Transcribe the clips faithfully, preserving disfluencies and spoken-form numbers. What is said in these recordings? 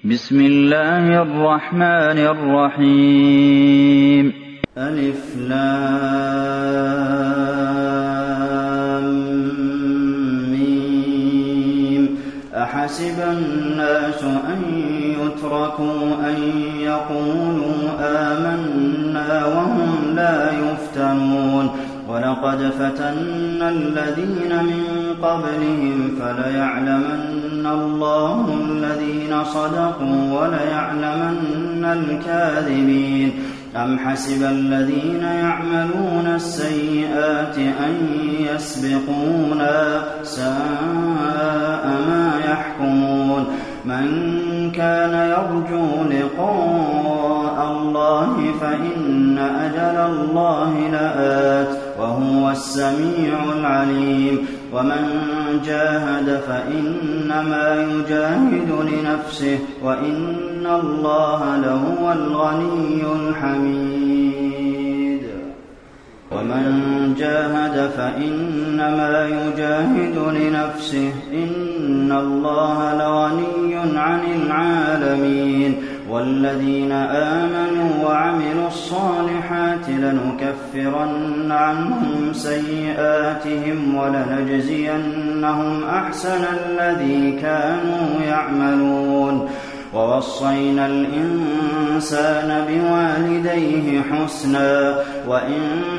بسم الله الرحمن الرحيم. ألف لام ميم. أحسب الناس أن يتركوا أن يقولوا آمنا وهم لا يفتنون ولقد فتنا الذين من قبلهم فليعلمن الله الذين صدقوا وليعلمن الكاذبين. أم حسب الذين يعملون السيئات أن يسبقونا ساء ما يحكمون. من كان يرجو لقاء الله فإن أجل الله لآت وهو السميع العليم. ومن جاهد فإنما يجاهد لنفسه وإن الله لهو الغني الحميد. ومن جاهد فإنما يجاهد لنفسه إن الله لغني عن العالمين. والذين آمنوا وعملوا الصالحات لنكفرن عنهم سيئاتهم ولنجزينهم أحسن الذي كانوا يعملون. ووصينا الإنسان بوالديه حسنا وإن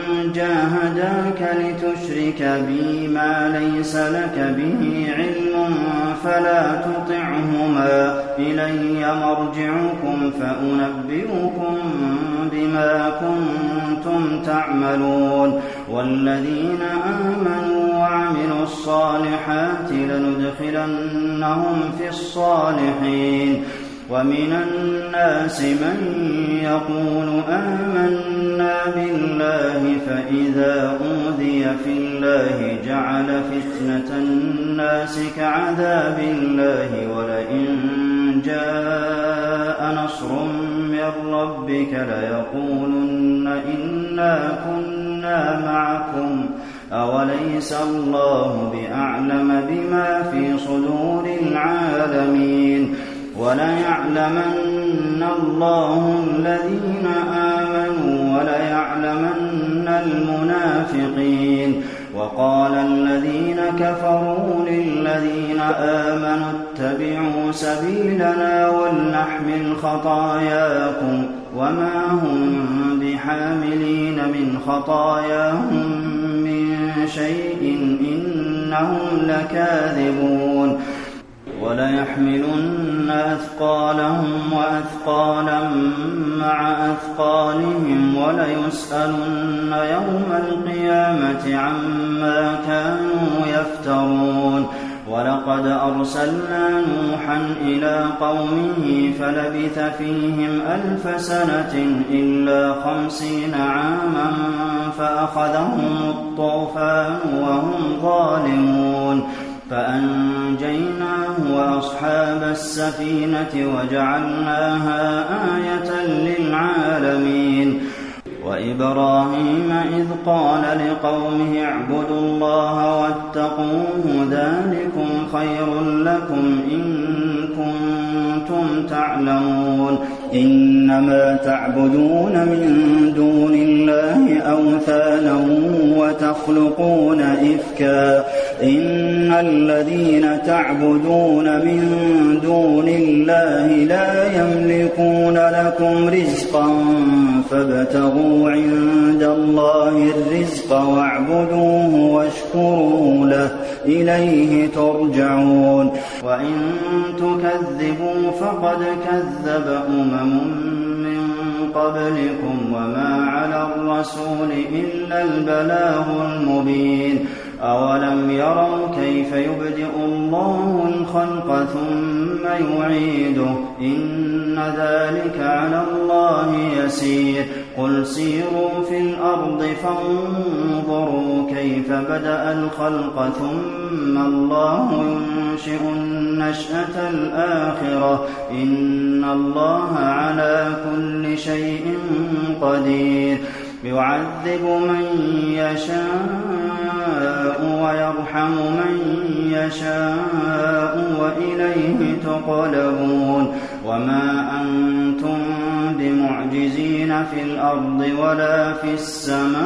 جاهداك لتشرك بي ما ليس لك به علم فلا تطعهما إلي مرجعكم فأنبئكم بما كنتم تعملون. والذين آمنوا وعملوا الصالحات لندخلنهم في الصالحين. ومن الناس من يقول آمنا بالله فإذا أوذي في الله جعل فتنة الناس كعذاب الله ولئن جاء نصر من ربك ليقولن إنا كنا معكم أوليس الله بأعلم بما في صدور العالمين. وليعلمن الله الذين آمنوا وليعلمن المنافقين. وقال الذين كفروا للذين آمنوا اتبعوا سبيلنا ولنحمل خطاياكم وما هم بحاملين من خطاياهم من شيء إنهم لكاذبون. وليحملن أثقالهم وأثقالا مع أثقالهم وليسألن يوم القيامة عما كانوا يفترون. ولقد أرسلنا نوحا إلى قومه فلبث فيهم ألف سنة إلا خمسين عاما فأخذهم الطوفان وهم ظالمون فأنجيناه وأصحاب السفينة وجعلناها آية للعالمين. وإبراهيم إذ قال لقومه اعبدوا الله واتقوه ذلكم خير لكم إن كنتم تعلمون. إنما تعبدون من دون الله أوثانا وتخلقون إفكا إن الذين تعبدون من دون الله لا يملكون لكم رزقا فابتغوا عند الله الرزق واعبدوه واشكروا له إليه ترجعون. وإن تكذبوا فقد كذب أمم من قبلكم وما على الرسول إلا البلاغ المبين. أولم يروا كيف يبدئ الله الخلق ثم يعيده إن ذلك على الله يسير. قل سيروا في الأرض فانظروا كيف بدأ الخلق ثم الله ينشئ النشأة الآخرة إن الله على كل شيء قدير. يعذب من يشاء ويرحم من يشاء وإليه تقلبون وما أنتم بمعجزين في الأرض ولا في السماء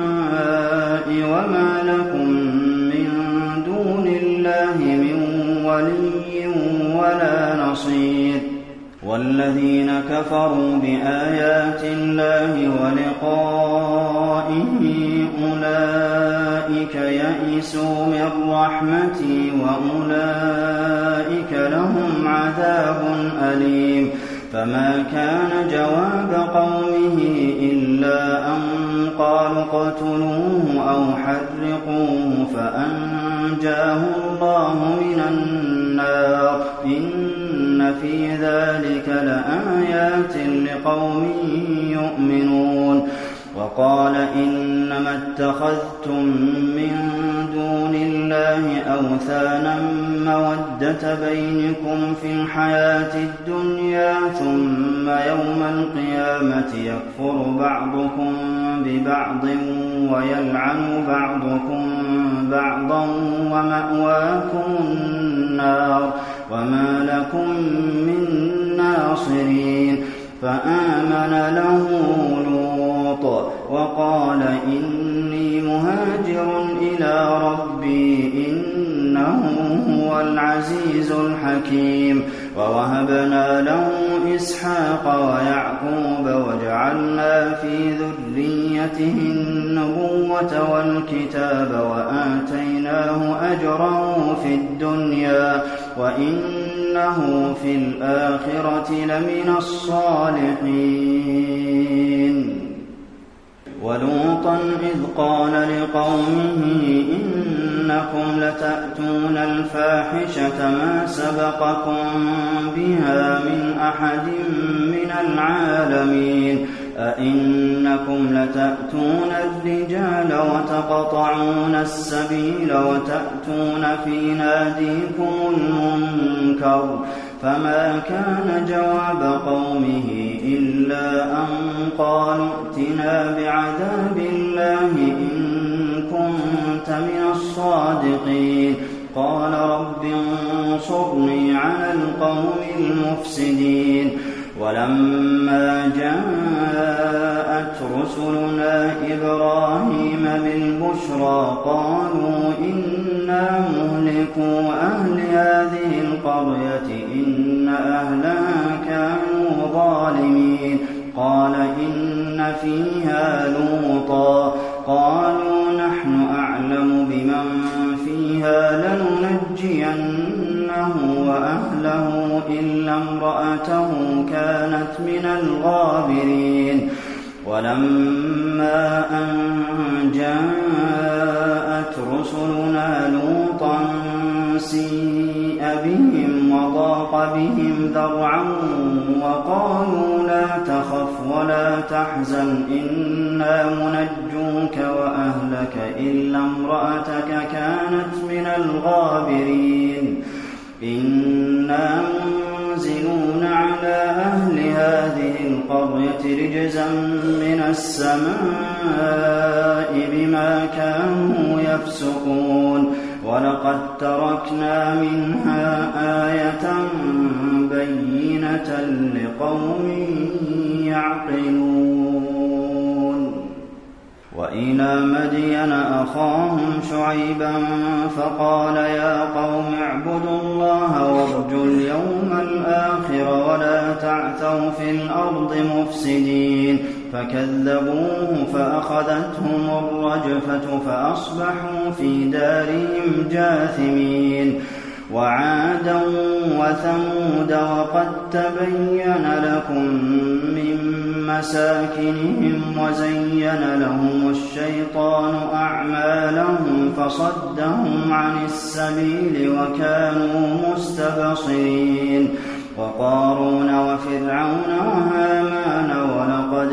وما لكم من دون الله من ولي ولا نصير والذين كفروا بآيات الله ولقائه أولئك يئسوا من رحمتي وأولئك لهم عذاب أليم فما كان جواب قومه إلا أن قالوا اقتلوه أو حرقوه فأنجاه الله من النار إن في ذلك لآيات لقوم يؤمنون وقال إنما اتخذتم من دون الله أوثانا مودة بينكم في الحياة الدنيا ثم يوم القيامة يكفر بعضكم ببعض ويلعن بعضكم بعضا ومأواكم النار وما لكم من ناصرين فآمن له لوط وقال إني مهاجر إلى ربي إنه هو العزيز الحكيم ووهبنا له إسحاق ويعقوب وجعلنا في ذريته النبوة والكتاب وآتيناه أجره في الدنيا وإنه في الآخرة لمن الصالحين ولوطا إذ قال لقومه إنكم لتأتون الفاحشة ما سبقكم بها من أحد من العالمين أئنكم لتأتون الرجال وتقطعون السبيل وتأتون في ناديكم المنكر فما كان جواب قومه إلا أن قالوا ائتنا بعذاب الله إن كنت من الصادقين قال رب انصرني على القوم المفسدين ولما جاءت رسلنا إبراهيم بالبشرى قالوا إنا مهلكو أهل هذه القرية إن أهلها كانوا ظالمين قال إن فيها لوطا قالوا نحن أعلم بمن فيها لننجينه وأهله إلا امرأته كانت من الغابرين ولما أن جاءت رسلنا لوطا سيء بهم وضاق بهم ذرعا وقالوا لا تخف ولا تحزن إنا منجوك وأهلك إلا امرأتك كانت من الغابرين إنا منزلون على أهل هذه القرية رجزا من السماء بما كانوا يفسقون ولقد تركنا منها آية بينة لقوم يعقلون وإلى مدين أخاهم شعيبا فقال يا قوم اعبدوا الله وارجوا اليوم الآخر ولا تعثوا في الأرض مفسدين فكذبوه فأخذتهم الرجفة فأصبحوا في دارهم جاثمين وعادا وثمود وقد تبين لكم من مساكنهم وزين لهم الشيطان أعمالهم فصدهم عن السبيل وكانوا مستبصرين وقارون وفرعون وهامان ولقد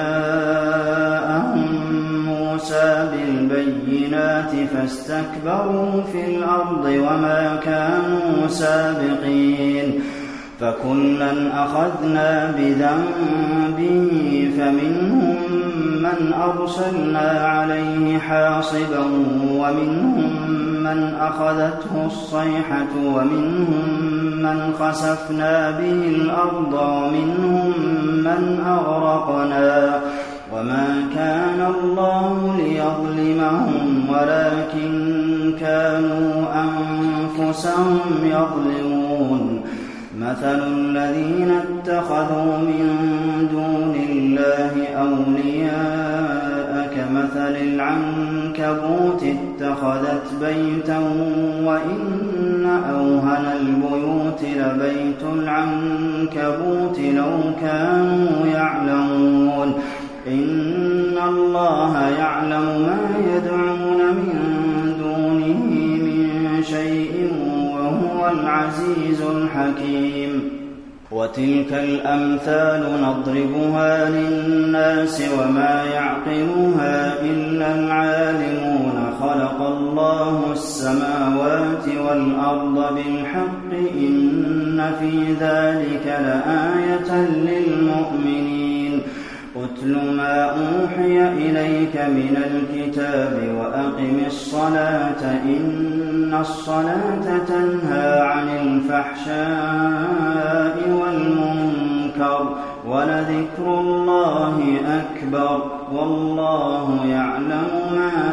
جاءهم موسى بالبينات فاستكبروا في الأرض وما كانوا سابقين فكلا أخذنا بذنبه فمنهم من أرسلنا عليه حاصبا ومنهم من أخذته الصيحة ومنهم من خسفنا به الأرض ومنهم من أغرقنا وما كان الله ليظلمهم ولكن كانوا أنفسهم يظلمون مثل الذين اتخذوا من دون الله أولياء كمثل العنكبوت اتخذت بيتا وإن أوهن البيوت لبيت العنكبوت لو كانوا يعلمون إن الله يعلم ما يدعون من دونه من شيء وهو العزيز الحكيم وتلك الأمثال نضربها للناس وما يعقلها إلا العالمون خلق الله السماوات والأرض بالحق إن في ذلك لآية للمؤمنين اتل ما أوحي إليك من الكتاب وأقم الصلاة إن الصلاة تنهى عن الفحشاء والمنكر ولذكر الله أكبر والله يعلم ما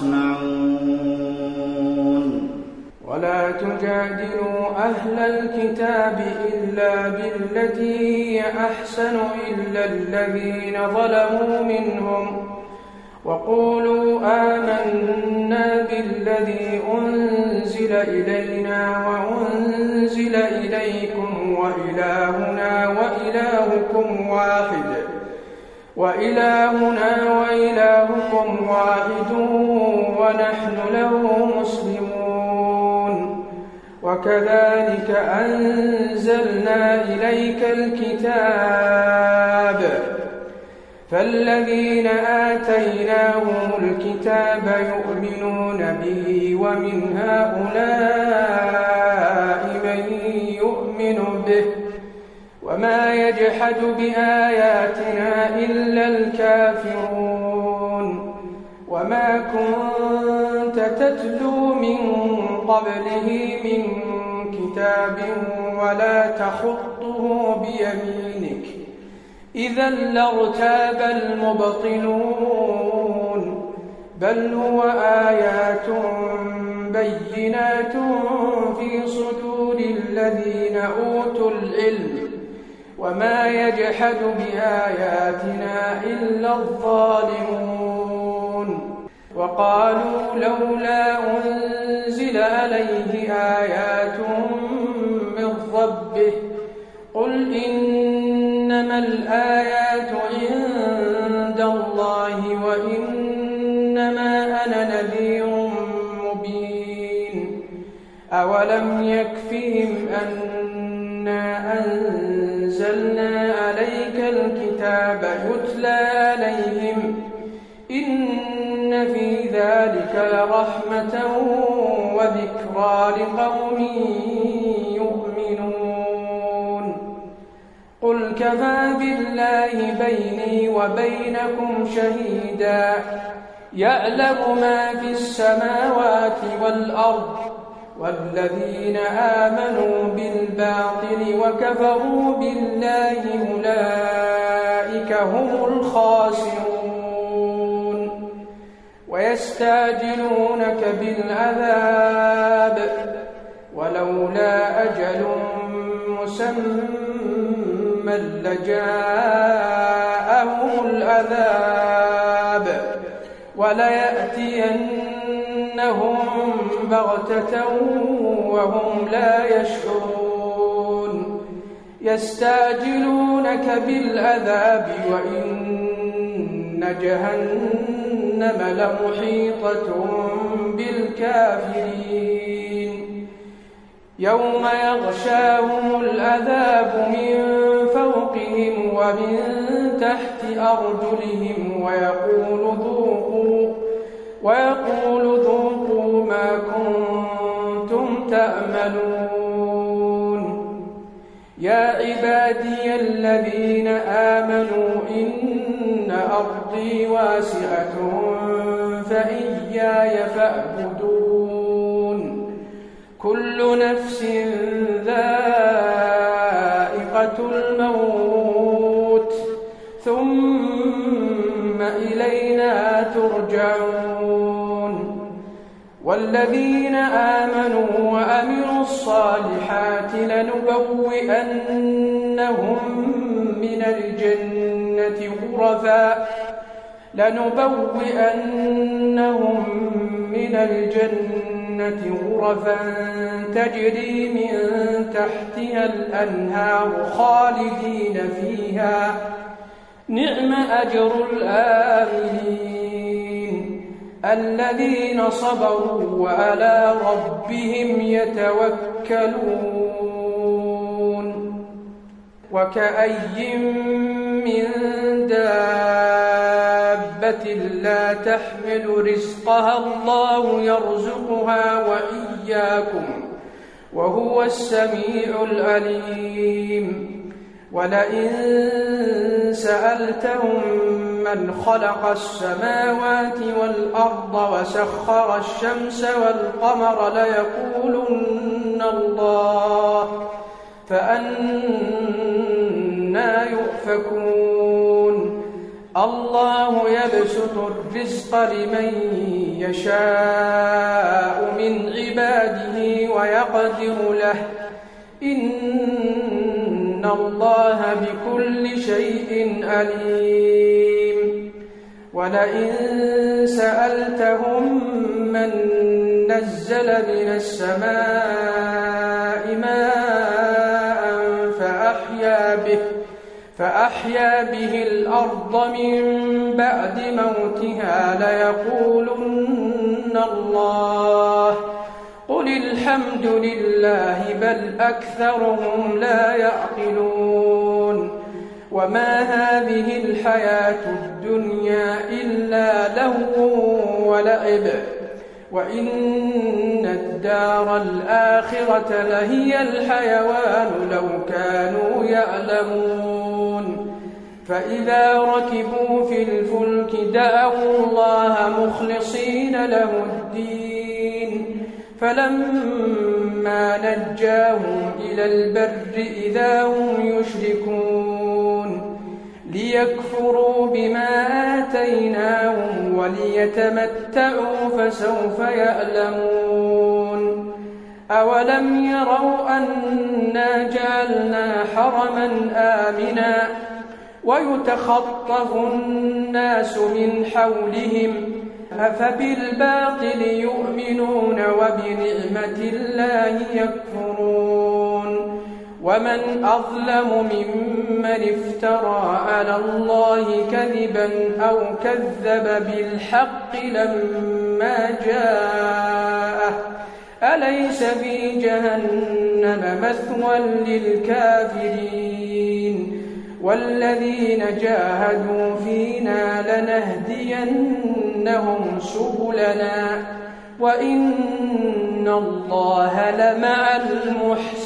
تصنعون ولا تجادلوا أهل الكتاب إلا بالتي هي أحسن إلا الذين ظلموا منهم وقولوا آمنا بالذي أنزل إلينا وأنزل إليكم وإلهنا وإلهكم واحد وإلهنا وإلهكم واحد ونحن له مسلمون وكذلك أنزلنا إليك الكتاب فالذين آتيناهم الكتاب يؤمنون به ومن هؤلاء من يؤمن به وما يجحد بآياتنا إلا الكافرون وما كنت تتلو من قبله من كتاب ولا تخطه بيمينك إذا لارتاب المبطلون بل هو آيات بينات في صدور الذين أوتوا العلم وما يجحد بآياتنا إلا الظالمون وقالوا لولا أنزل عليه آيات من ربه قل إنما الآيات عند الله وإنما أنا نذير مبين أولم يكفهم أنا أنزلنا عليك الكتاب يتلى عليهم إن في ذلك لرحمة وذكرى لقوم يؤمنون قل كفى بالله بيني وبينكم شهيدا يعلم ما في السماوات والأرض والذين آمنوا بالباطل وكفروا بالله أولئك هم الخاسرون ويستعجلونك بالعذاب ولولا أجل مسمى لجاءهم العذاب وليأتينهم بغتة وهم لا يشعرون يستعجلونك بالعذاب وإن جهنم لمحيطة بالكافرين يوم يغشاهم العذاب من فوقهم ومن تحت أرجلهم ويقول ذوقوا ويقول ذوقوا ما كنتم تأملون يا عبادي الذين آمنوا إن أرضي واسعة فإياي فاعبدون كل نفس ذائقة الموت ثم إلينا ترجعون والذين آمنوا وعملوا الصالحات لنبوئنهم من الجنة غرفا لنبوئنهم من الجنة غرفا تجري من تحتها الأنهار خالدين فيها نعم أجر الآمنين الذين صبروا وعلى ربهم يتوكلون وكأي من دابة لا تحمل رزقها الله يرزقها وإياكم وهو السميع العليم ولئن سألتهم من خلق السماوات والأرض وسخر الشمس والقمر ليقولن الله فأنى يؤفكون الله يبسط الرزق لمن يشاء من عباده ويقدر له إن الله بكل شيء عليم ولئن سألتهم من نزل من السماء ماء فأحيا به فأحيا به الأرض من بعد موتها ليقولن الله قل الحمد لله بل أكثرهم لا يعقلون وما هذه الحياة الدنيا إلا لهو ولعب وإن الدار الآخرة لهي الحيوان لو كانوا يعلمون فإذا ركبوا في الفلك دعوا الله مخلصين له الدين فلما نجاهم إلى البر إذا هم يشركون ليكفروا بما آتيناهم وليتمتعوا فسوف يعلمون أولم يروا أنا جعلنا حرما آمنا ويتخطف الناس من حولهم أفبالباطل يؤمنون وبنعمة الله يكفرون ومن أظلم ممن افترى على الله كذبا أو كذب بالحق لما جاءه أليس في جهنم مثوى للكافرين والذين جاهدوا فينا لنهدينهم سبلنا وإن الله لمع المحسنين